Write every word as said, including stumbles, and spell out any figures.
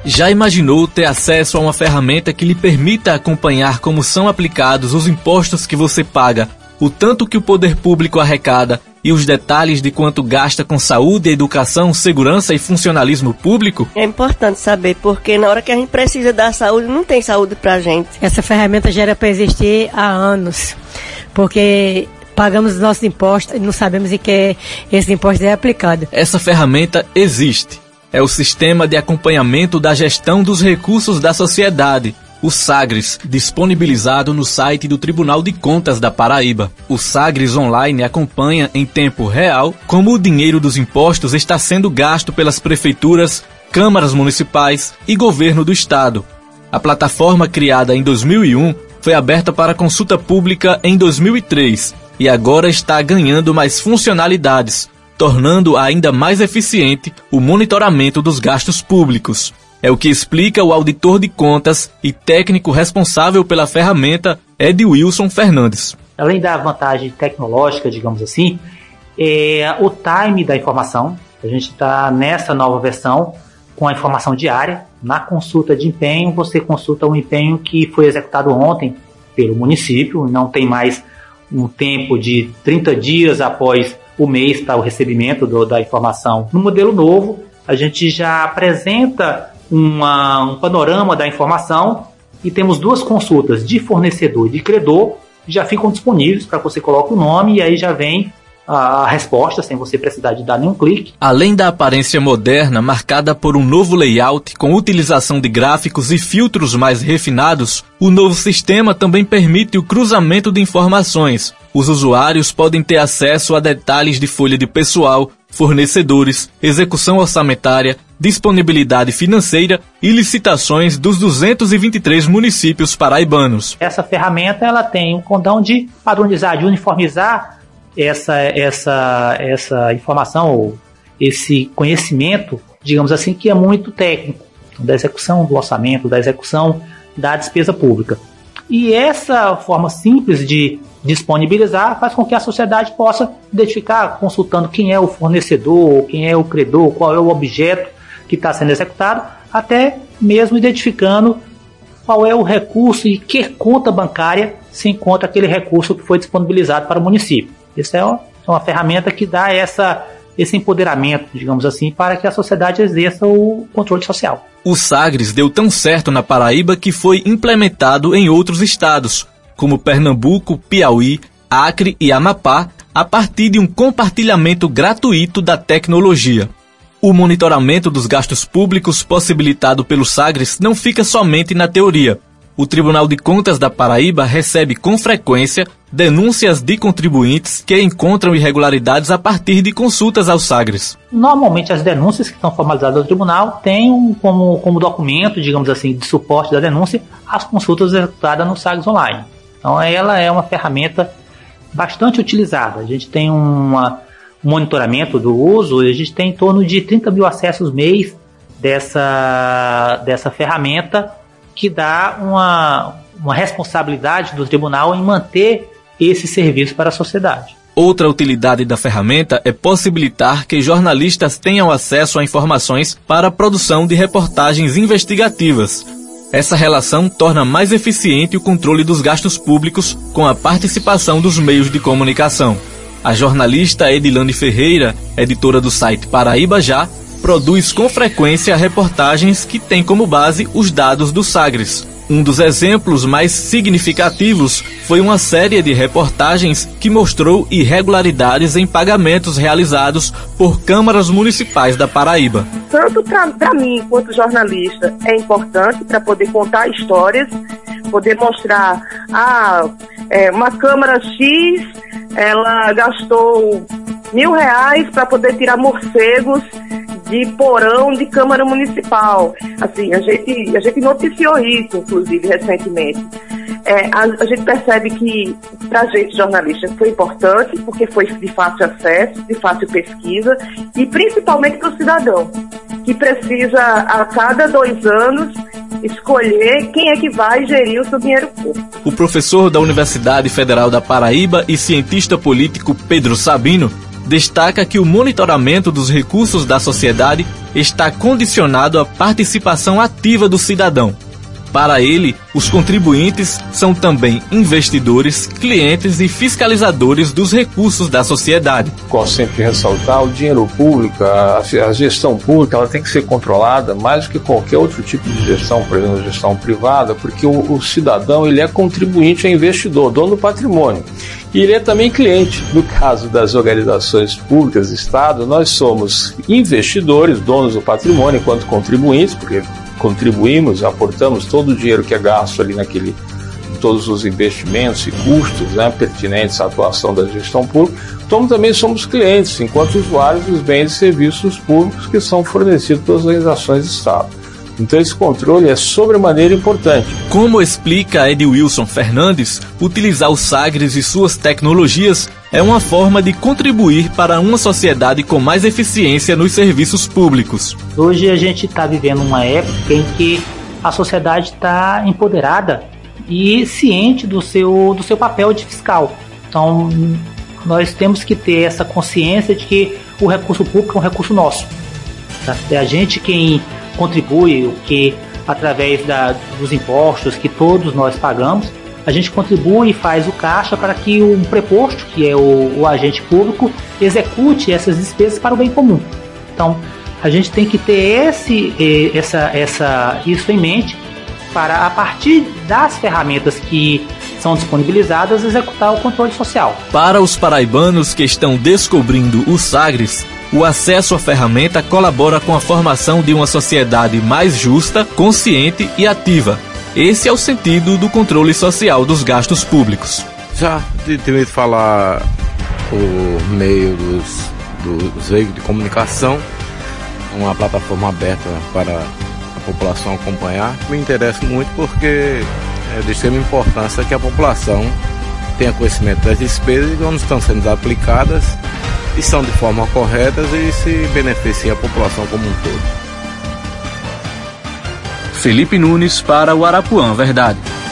Já imaginou ter acesso a uma ferramenta que lhe permita acompanhar como são aplicados os impostos que você paga, o tanto que o poder público arrecada e os detalhes de quanto gasta com saúde, educação, segurança e funcionalismo público? É importante saber, porque na hora que a gente precisa da saúde, não tem saúde pra gente. Essa ferramenta já era para existir há anos, porque pagamos os nossos impostos e não sabemos em que esse imposto é aplicado. Essa ferramenta existe. É o Sistema de Acompanhamento da Gestão dos Recursos da Sociedade, o SAGRES, disponibilizado no site do Tribunal de Contas da Paraíba. O SAGRES Online acompanha em tempo real como o dinheiro dos impostos está sendo gasto pelas prefeituras, câmaras municipais e governo do estado. A plataforma, criada em dois mil e um, foi aberta para consulta pública em dois mil e três e agora está ganhando mais funcionalidades, tornando ainda mais eficiente o monitoramento dos gastos públicos. É o que explica o auditor de contas e técnico responsável pela ferramenta, Edwilson Fernandes. Além da vantagem tecnológica, digamos assim, é o time da informação. A gente está nessa nova versão com a informação diária. Na consulta de empenho, você consulta o empenho que foi executado ontem pelo município, não tem mais um tempo de trinta dias após o mês para o recebimento do, da informação. No modelo novo, a gente já apresenta Uma, um panorama da informação e temos duas consultas de fornecedor e de credor que já ficam disponíveis para que você coloque o nome e aí já vem a, a resposta sem você precisar de dar nenhum clique. Além da aparência moderna marcada por um novo layout com utilização de gráficos e filtros mais refinados, o novo sistema também permite o cruzamento de informações. Os usuários podem ter acesso a detalhes de folha de pessoal, fornecedores, execução orçamentária, disponibilidade financeira e licitações dos duzentos e vinte e três municípios paraibanos. Essa ferramenta ela tem um condão de padronizar, de uniformizar essa, essa, essa informação, ou esse conhecimento, digamos assim, que é muito técnico, da execução do orçamento, da execução da despesa pública. E essa forma simples de disponibilizar faz com que a sociedade possa identificar, consultando quem é o fornecedor, quem é o credor, qual é o objeto que está sendo executado, até mesmo identificando qual é o recurso e que conta bancária se encontra aquele recurso que foi disponibilizado para o município. Isso é uma, é uma ferramenta que dá essa, esse empoderamento, digamos assim, para que a sociedade exerça o controle social. O SAGRES deu tão certo na Paraíba que foi implementado em outros estados, como Pernambuco, Piauí, Acre e Amapá, a partir de um compartilhamento gratuito da tecnologia. O monitoramento dos gastos públicos possibilitado pelo SAGRES não fica somente na teoria. O Tribunal de Contas da Paraíba recebe com frequência denúncias de contribuintes que encontram irregularidades a partir de consultas ao SAGRES. Normalmente as denúncias que estão formalizadas no tribunal têm um, como, como documento, digamos assim, de suporte da denúncia, as consultas executadas no SAGRES Online. Então ela é uma ferramenta bastante utilizada. A gente tem uma monitoramento do uso, a gente tem em torno de trinta mil acessos mês dessa, dessa ferramenta, que dá uma, uma responsabilidade do tribunal em manter esse serviço para a sociedade. Outra utilidade da ferramenta é possibilitar que jornalistas tenham acesso a informações para a produção de reportagens investigativas. Essa relação torna mais eficiente o controle dos gastos públicos com a participação dos meios de comunicação. A jornalista Edilane Ferreira, editora do site Paraíba Já, produz com frequência reportagens que têm como base os dados do SAGRES. Um dos exemplos mais significativos foi uma série de reportagens que mostrou irregularidades em pagamentos realizados por câmaras municipais da Paraíba. Tanto para mim, quanto jornalista, é importante para poder contar histórias, poder mostrar, ah, é, uma câmara X, ela gastou mil reais para poder tirar morcegos de porão de Câmara Municipal. Assim, a gente, a gente noticiou isso, inclusive, recentemente. É, a, a gente percebe que, para a gente, jornalista, foi importante, porque foi de fácil acesso, de fácil pesquisa, e principalmente para o cidadão, que precisa, a cada dois anos, escolher quem é que vai gerir o seu dinheiro público. O professor da Universidade Federal da Paraíba e cientista político Pedro Sabino destaca que o monitoramento dos recursos da sociedade está condicionado à participação ativa do cidadão. Para ele, os contribuintes são também investidores, clientes e fiscalizadores dos recursos da sociedade. Gosto sempre de ressaltar, o dinheiro público, a, a gestão pública, ela tem que ser controlada mais do que qualquer outro tipo de gestão, por exemplo, a gestão privada, porque o, o cidadão ele é contribuinte, é investidor, dono do patrimônio. E ele é também cliente. No caso das organizações públicas do Estado, nós somos investidores, donos do patrimônio, enquanto contribuintes, porque contribuímos, aportamos todo o dinheiro que é gasto ali naquele, todos os investimentos e custos, né, pertinentes à atuação da gestão pública, como também somos clientes, enquanto usuários dos bens e serviços públicos que são fornecidos pelas organizações do Estado. Então esse controle é sobremaneira importante. Como explica Edilson Fernandes, utilizar o Sagres e suas tecnologias é uma forma de contribuir para uma sociedade com mais eficiência nos serviços públicos. Hoje a gente está vivendo uma época em que a sociedade está empoderada e ciente do seu, do seu papel de fiscal. Então nós temos que ter essa consciência de que o recurso público é um recurso nosso. Tá? É a gente quem contribui, o que através da, dos impostos que todos nós pagamos, a gente contribui e faz o caixa para que um preposto, que é o, o agente público, execute essas despesas para o bem comum. Então, a gente tem que ter esse, essa, essa, isso em mente para, a partir das ferramentas que são disponibilizadas, executar o controle social. Para os paraibanos que estão descobrindo o Sagres, o acesso à ferramenta colabora com a formação de uma sociedade mais justa, consciente e ativa. Esse é o sentido do controle social dos gastos públicos. Já tive de falar por meio dos, dos veículos de comunicação, uma plataforma aberta para a população acompanhar. Me interessa muito porque é de extrema importância que a população tenha conhecimento das despesas e onde estão sendo aplicadas e são de forma correta e se beneficia a população como um todo. Felipe Nunes para o Arapuã Verdade.